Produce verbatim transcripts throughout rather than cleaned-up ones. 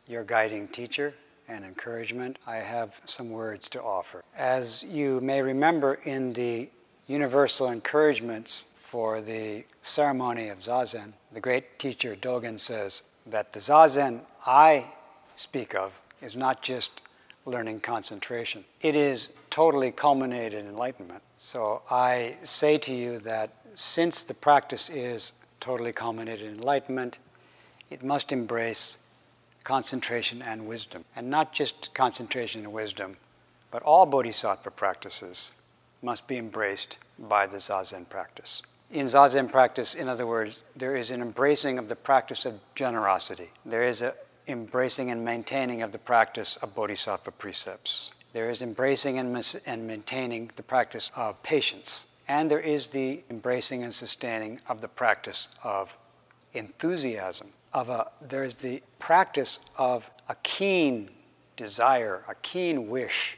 your guiding teacher and encouragement, I have some words to offer. As you may remember in the universal encouragements for the ceremony of Zazen, the great teacher Dogen says that the Zazen I speak of is not just learning concentration. It is totally culminated enlightenment. So I say to you that since the practice is totally culminated enlightenment, it must embrace concentration and wisdom. And not just concentration and wisdom, but all bodhisattva practices must be embraced by the Zazen practice. In Zazen practice, in other words, there is an embracing of the practice of generosity. There is an embracing and maintaining of the practice of bodhisattva precepts. There is embracing and, mis- and maintaining the practice of patience. And there is the embracing and sustaining of the practice of enthusiasm. Of a, there is the practice of a keen desire, a keen wish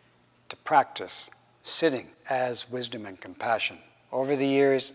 to practice sitting as wisdom and compassion. Over the years,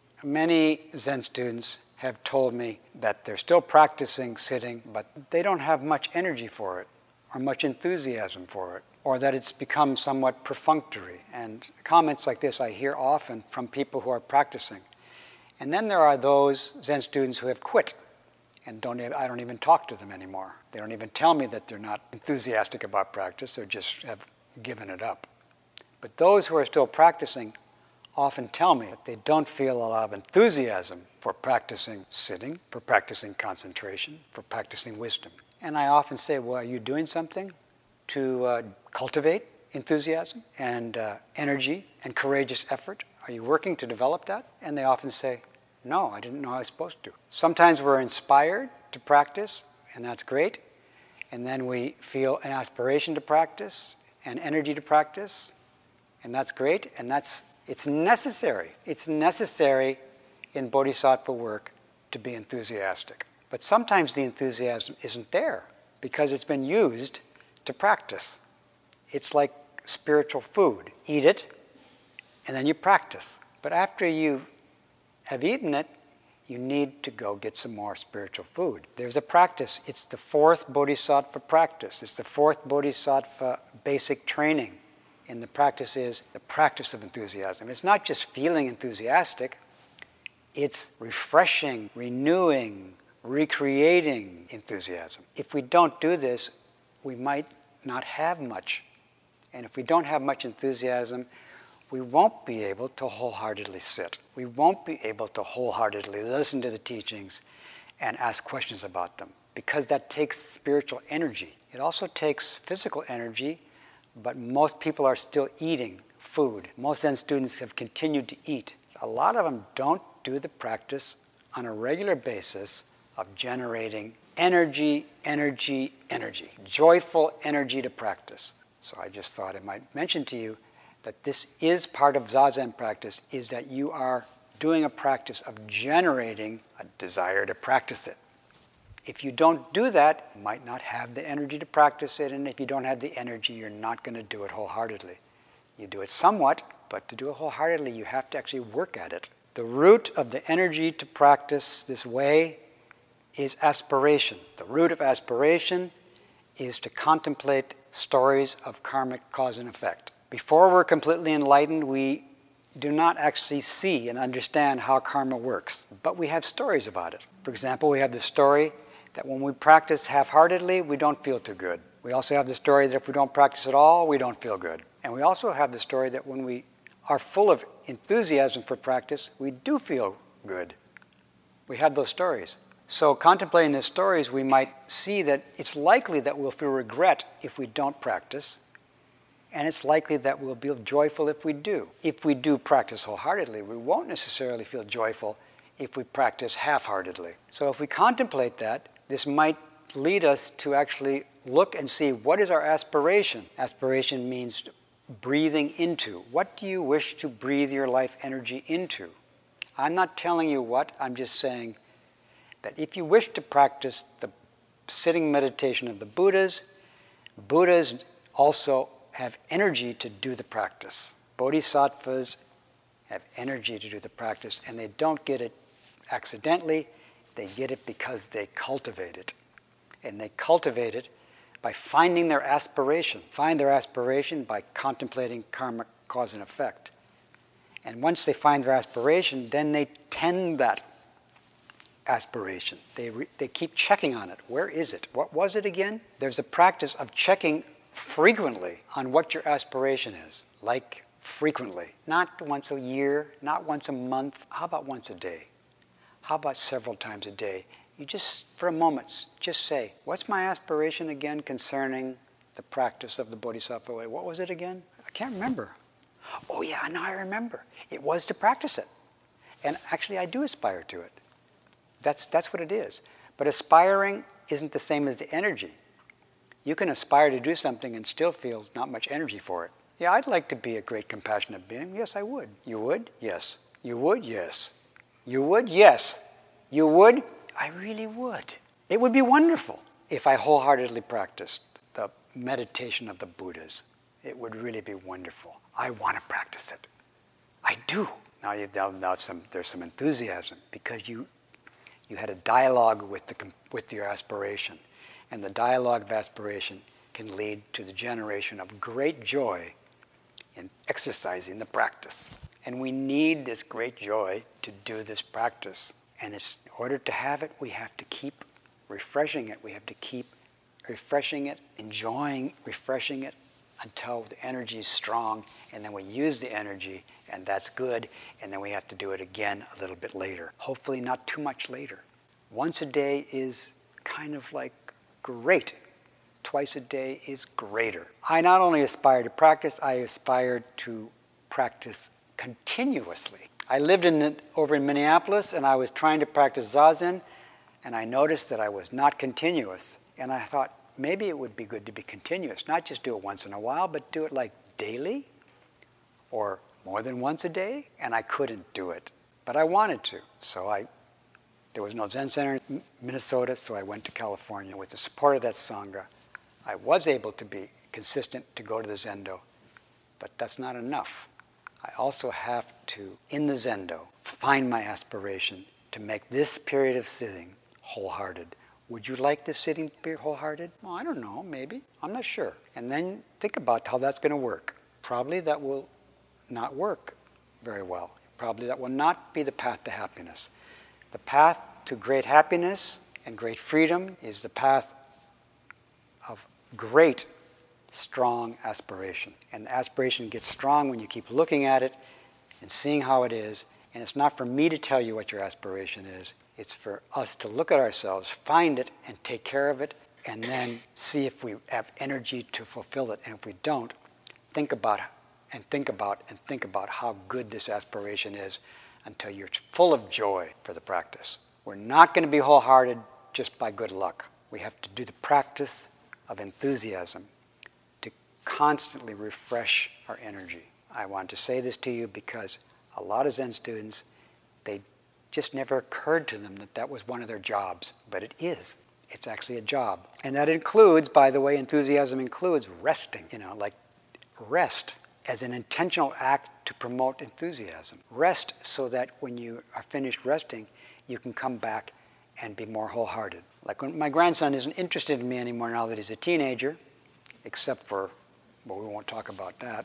many Zen students have told me that they're still practicing sitting, but they don't have much energy for it, or much enthusiasm for it, or that it's become somewhat perfunctory. And comments like this I hear often from people who are practicing. And then there are those Zen students who have quit, and don't I don't even talk to them anymore. They don't even tell me that they're not enthusiastic about practice, or just have given it up. But those who are still practicing often tell me that they don't feel a lot of enthusiasm for practicing sitting, for practicing concentration, for practicing wisdom. And I often say, well, are you doing something to uh, cultivate enthusiasm and uh, energy and courageous effort? Are you working to develop that? And they often say, no, I didn't know I was supposed to. Sometimes we're inspired to practice, and that's great. And then we feel an aspiration to practice and energy to practice, and that's great. And that's it's necessary. It's necessary in bodhisattva work to be enthusiastic. But sometimes the enthusiasm isn't there because it's been used to practice. It's like spiritual food. Eat it, and then you practice. But after you have eaten it, you need to go get some more spiritual food. There's a practice. It's the fourth bodhisattva practice. It's the fourth bodhisattva basic training. And the practice is the practice of enthusiasm. It's not just feeling enthusiastic. It's refreshing, renewing, recreating enthusiasm. If we don't do this, we might not have much. And if we don't have much enthusiasm, we won't be able to wholeheartedly sit. We won't be able to wholeheartedly listen to the teachings and ask questions about them, because that takes spiritual energy. It also takes physical energy, but most people are still eating food. Most Zen students have continued to eat. A lot of them don't do the practice on a regular basis of generating energy, energy, energy, joyful energy to practice. So I just thought I might mention to you that this is part of Zazen practice, is that you are doing a practice of generating a desire to practice it. If you don't do that, you might not have the energy to practice it, and if you don't have the energy, you're not going to do it wholeheartedly. You do it somewhat, but to do it wholeheartedly, you have to actually work at it. The root of the energy to practice this way is aspiration. The root of aspiration is to contemplate stories of karmic cause and effect. Before we're completely enlightened, we do not actually see and understand how karma works, but we have stories about it. For example, we have the story that when we practice half-heartedly, we don't feel too good. We also have the story that if we don't practice at all, we don't feel good. And we also have the story that when we are full of enthusiasm for practice, we do feel good. We have those stories. So contemplating the stories, we might see that it's likely that we'll feel regret if we don't practice, and it's likely that we'll be joyful if we do. If we do practice wholeheartedly, we won't necessarily feel joyful if we practice half-heartedly. So if we contemplate that, this might lead us to actually look and see, what is our aspiration? Aspiration means breathing into. What do you wish to breathe your life energy into? I'm not telling you what, I'm just saying that if you wish to practice the sitting meditation of the Buddhas, Buddhas also have energy to do the practice. Bodhisattvas have energy to do the practice, and they don't get it accidentally, they get it because they cultivate it. And they cultivate it by finding their aspiration. Find their aspiration by contemplating karmic cause and effect. And once they find their aspiration, then they tend that aspiration. They, re- they keep checking on it. Where is it? What was it again? There's a practice of checking frequently on what your aspiration is. Like frequently. Not once a year, not once a month. How about once a day? How about several times a day? You just, for a moment, just say, what's my aspiration again concerning the practice of the Bodhisattva way? What was it again? I can't remember. Oh yeah, now I remember. It was to practice it. And actually I do aspire to it. That's, that's what it is. But aspiring isn't the same as the energy. You can aspire to do something and still feel not much energy for it. Yeah, I'd like to be a great compassionate being. Yes, I would. You would? Yes. You would? Yes. You would? Yes. You would? I really would. It would be wonderful if I wholeheartedly practiced the meditation of the Buddhas. It would really be wonderful. I want to practice it. I do. Now, you, now, now some, there's some enthusiasm because you, you had a dialogue with, the, with your aspiration. And the dialogue of aspiration can lead to the generation of great joy in exercising the practice. And we need this great joy to do this practice. And it's, in order to have it, we have to keep refreshing it. We have to keep refreshing it, enjoying refreshing it until the energy is strong. And then we use the energy, and that's good. And then we have to do it again a little bit later. Hopefully not too much later. Once a day is kind of like great. Twice a day is greater. I not only aspire to practice, I aspire to practice continuously. I lived in the, over in Minneapolis, and I was trying to practice Zazen, and I noticed that I was not continuous. And I thought, maybe it would be good to be continuous, not just do it once in a while, but do it like daily or more than once a day. And I couldn't do it, but I wanted to. So I, there was no Zen Center in Minnesota, so I went to California. With the support of that Sangha, I was able to be consistent to go to the Zendo, but that's not enough. I also have to, in the Zendo, find my aspiration to make this period of sitting wholehearted. Would you like this sitting period wholehearted? Well, I don't know, maybe. I'm not sure. And then think about how that's going to work. Probably that will not work very well. Probably that will not be the path to happiness. The path to great happiness and great freedom is the path of great, strong aspiration. And the aspiration gets strong when you keep looking at it and seeing how it is. And it's not for me to tell you what your aspiration is. It's for us to look at ourselves, find it, and take care of it, and then see if we have energy to fulfill it. And if we don't, think about and think about and think about how good this aspiration is until you're full of joy for the practice. We're not going to be wholehearted just by good luck. We have to do the practice of enthusiasm to constantly refresh our energy. I want to say this to you because a lot of Zen students, they just never occurred to them that that was one of their jobs, but it is. It's actually a job. And that includes, by the way, enthusiasm includes resting, you know, like rest as an intentional act to promote enthusiasm. Rest so that when you are finished resting, you can come back and be more wholehearted. Like when my grandson isn't interested in me anymore now that he's a teenager, except for, well, we won't talk about that,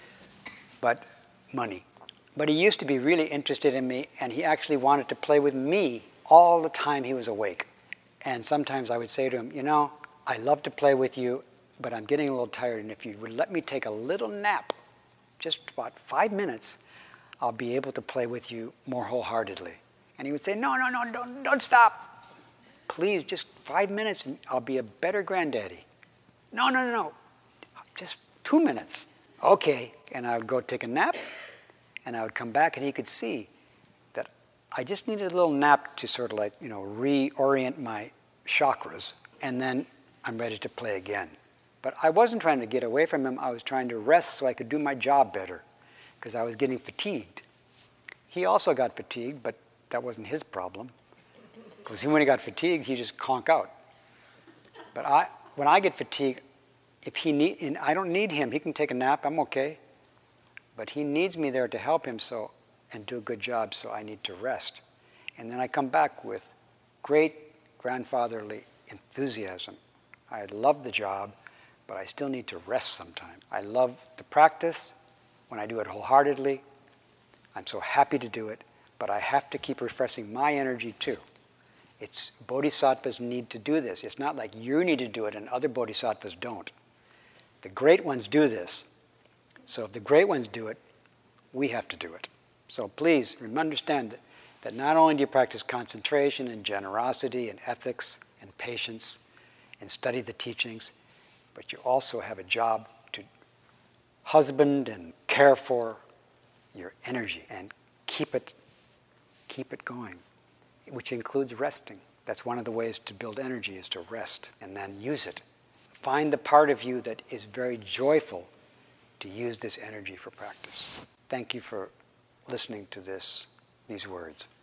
but money. But he used to be really interested in me, and he actually wanted to play with me all the time he was awake. And sometimes I would say to him, you know, I love to play with you, but I'm getting a little tired, and if you would let me take a little nap, just about five minutes, I'll be able to play with you more wholeheartedly. And he would say, no, no, no, don't, don't stop. Please, just five minutes, and I'll be a better granddaddy. No, no, no, no, just two minutes. Okay, and I would go take a nap, and I would come back, and he could see that I just needed a little nap to sort of like, you know, reorient my chakras, and then I'm ready to play again. But I wasn't trying to get away from him. I was trying to rest so I could do my job better, because I was getting fatigued. He also got fatigued, but that wasn't his problem, because when he got fatigued, he just conk out. But I, when I get fatigued, if he need, and I don't need him. He can take a nap. I'm okay. But he needs me there to help him so and do a good job, so I need to rest. And then I come back with great grandfatherly enthusiasm. I love the job, but I still need to rest sometimes. I love the practice when I do it wholeheartedly. I'm so happy to do it, but I have to keep refreshing my energy too. It's bodhisattvas need to do this. It's not like you need to do it and other bodhisattvas don't. The great ones do this. So if the great ones do it, we have to do it. So please understand that, that not only do you practice concentration and generosity and ethics and patience and study the teachings, but you also have a job to husband and care for your energy and keep it, keep it going, which includes resting. That's one of the ways to build energy, is to rest and then use it. Find the part of you that is very joyful to use this energy for practice. Thank you for listening to this, these words.